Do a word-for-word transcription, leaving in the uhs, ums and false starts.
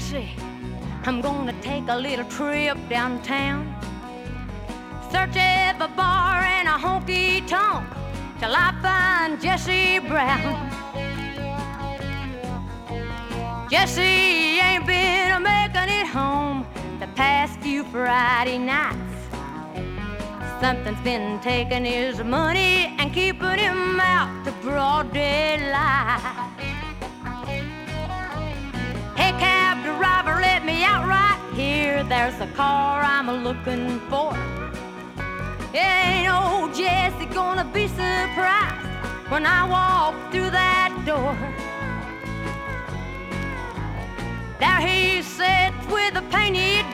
Jesse, I'm gonna take a little trip downtown. Search every bar and a honky-tonk till I find Jesse Brown. Jesse ain't been making it home the past few Friday nights. Something's been taking his money and keeping him out to broad daylight. Hey, cab driver, let me out right here. There's the car I'm looking for. Ain't old Jesse gonna be surprised when I walk through that door. There he sits with a painted